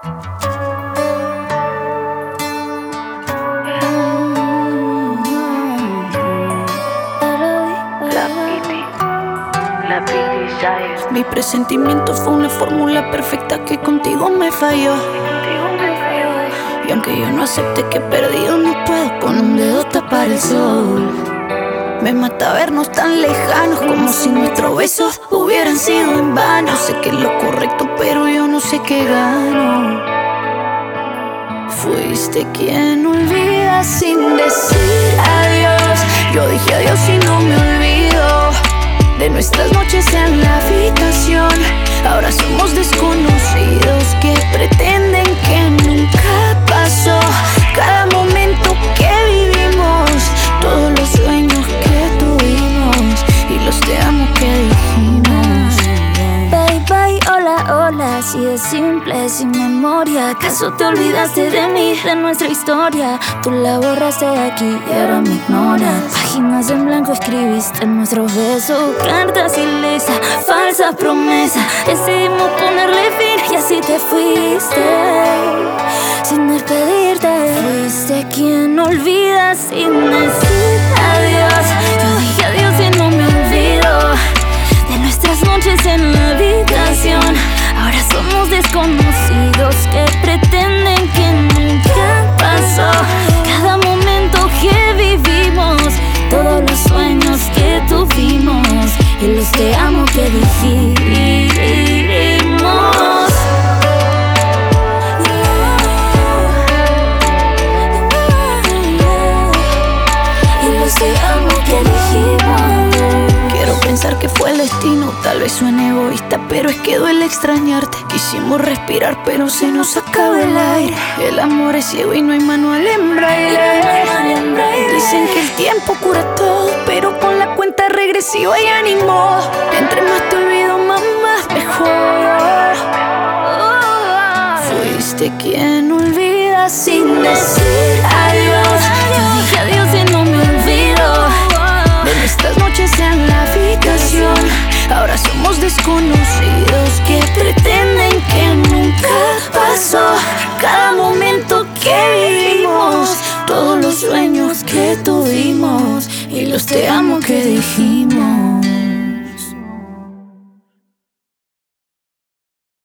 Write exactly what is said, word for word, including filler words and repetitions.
Mi presentimiento fue una fórmula perfecta que contigo me falló. Y aunque yo no acepte que he perdido, no puedo con un dedo tapar el sol. Me mata vernos tan lejanos, como si nuestros besos hubieran sido en vano. Sé que es lo correcto, pero yo no sé qué gano. Fuiste quien olvida sin decir adiós. Yo dije adiós y no me olvido de nuestras noches en la habitación. Ahora somos desconocidos que pretenden que nunca pasó. Cada momento que vivimos, todos los sueños que tuvimos y los te amo que dijimos. Bye bye, hola, hola, así de simple, sin memoria. ¿Acaso te olvidaste de mí, de nuestra historia? Tú la borraste de aquí y ahora me ignoras. Páginas en blanco escribiste en nuestros besos, cartas y lista, falsa promesa. Decidimos ponerle fin y así te fuiste, sin despedirte. Fuiste quien olvida sin decir adiós. Yo dije adiós y no me olvido de nuestras noches en la habitación. Ahora somos desconocidos que pretenden que nunca pasó. Cada momento que vivimos, todos los sueños que tuvimos y los te amo que dijimos. Y los te amo que dijimos. Quiero pensar que fue el destino, tal vez suene egoísta, pero es que duele extrañarte. Quisimos respirar, pero se nos acaba el aire. El amor es ciego y no hay manual en braille. Dicen que el tiempo cura todo, pero con la cuenta regresiva ya ni modo. Entre más te olvido, más, más mejor. Fuiste quien olvida sin decir adiós. Yo dije adiós y no me olvido de nuestras noches en la habitación. Ahora somos desconocidos que pretenden que nunca pasó. Cada momento que vivimos, todos los sueños que tuvimos y los te amo que dijimos.